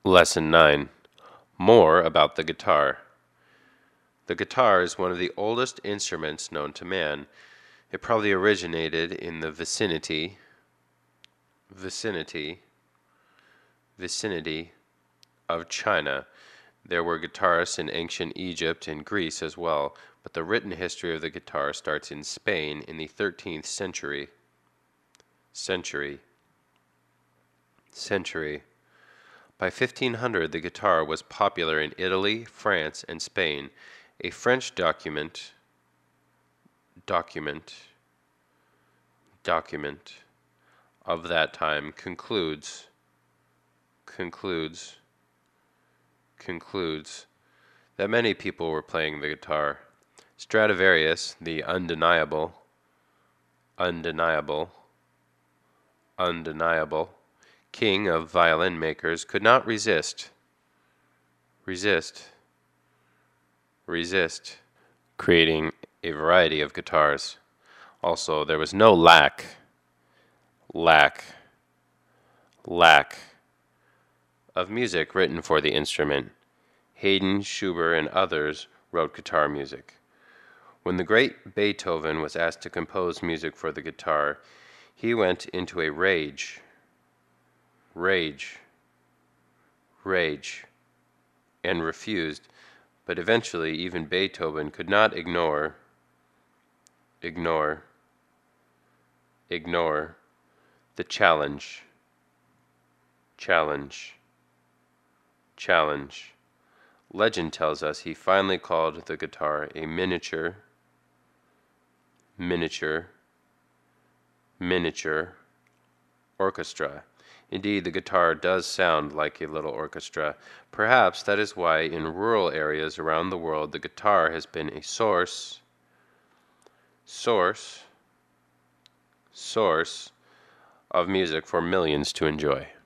Lesson 9. More about the guitar. The guitar is one of the oldest instruments known to man. It probably originated in the vicinity of China. There were guitarists in ancient Egypt and Greece as well, but the written history of the guitar starts in Spain in the 13th century. By 1500, the guitar was popular in Italy, France, and Spain. A French document of that time concludes that many people were playing the guitar. Stradivarius, the undeniable king of violin makers, could not resist creating a variety of guitars. Also, there was no lack of music written for the instrument. Haydn, Schubert, and others wrote guitar music. When the great Beethoven was asked to compose music for the guitar, he went into a rage, and refused, but eventually even Beethoven could not ignore the challenge. Legend tells us he finally called the guitar a miniature orchestra. Indeed, the guitar does sound like a little orchestra. Perhaps that is why in rural areas around the world the guitar has been a source of music for millions to enjoy.